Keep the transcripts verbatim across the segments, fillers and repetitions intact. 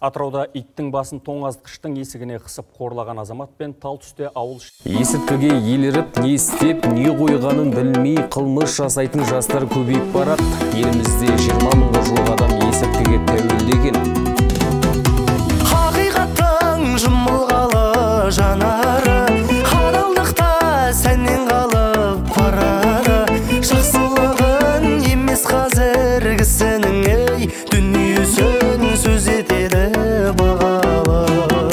Атырауда иттің басын тоңазытқыштың есігіне қысып қорлаған азамат пен тал түсте ауыл есірткіге еліріп, не істеп, не қойғанын білмей қылмыс жасайтын жастар көбейіп барады. Елімізде жиырма мыңға жуық адам есірткіге тәуелді екен. Хақиқаттың жұмылғалы жанары, адалдықта сәннен қалып барады. Жақсылығын емес қазір кісінің ей, дүниесін сөз етеді бағалы.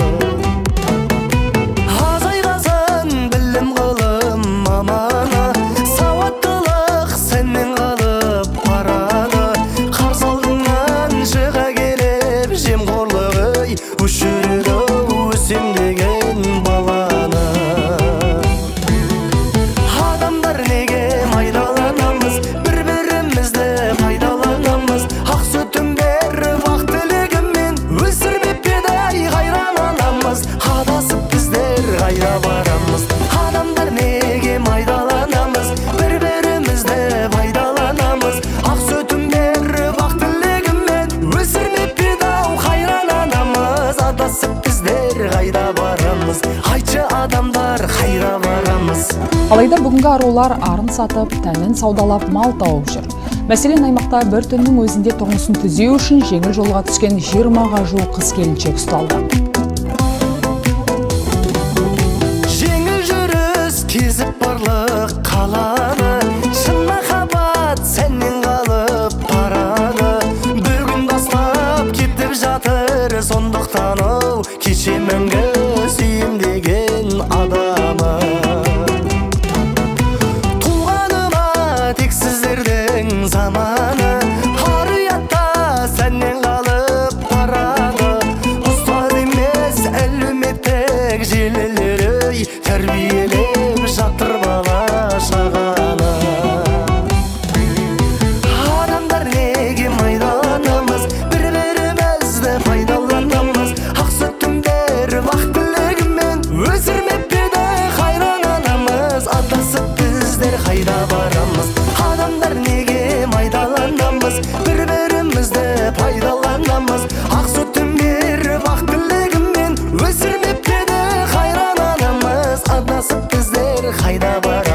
Азайғазын білім ғылым маманы, сауаттылық сәннен қалып барады. Қарсы алдыңнан шыға келіп жемқорлығы өшіреді өсем деген баланы. Адамдар неге майдаланамыз, бір-бірімізді пайдаланамыз. Ақ сүтін беріп ақ тілегіммен өсірмеп педай қайран анамыз. Адасып біздер қайда барамыз? Адамдар неге майдаланамыз, бір-бірімізді пайдаланамыз. Ақ сүтін беріп ақ тілегіммен өсірмеп педау қайран анамыз. Адасып біздер қайда барамыз? Айтшы адамдар қайда барамыз? Алайда бүгінгі арулар арын сатып, тәнін саудалап мал тауып жүр. Мәселен, аймақта бір түннің өзінде тұрмысын түзеу үшін жеңіл жолға түскен жиырмаға жуық қыз-келіншек ұсталды. Жеңіл жүріс кезіп барлық қаланы, шын махаббат сәннен қалып барады. Бүгін бастап кетіп жатыр сондықтан ау, кеше мәңгі сүйем деген адамы. Туғаныма тек сіздердің заманы, ар ұятта сәннен қалып барады. Ұстаз емес әлеуметтік желілер ей, тәрбиелеп жатыр бала шағаны. Адамдар неге майдаланамыз, бір-бірімізді пайдаланамыз. Ақ сүтін беріп ақ тілегіммен өсірмеп педі қайран анамыз. Адасып біздер қайда барамыз? Адамдар неге майдаланамыз, бір-бірімізді пайдаланамыз. Ақ сүтін беріп ақ тілегіммен өсірмеп педі қайран анамыз. Адасып біздер қайда барамыз?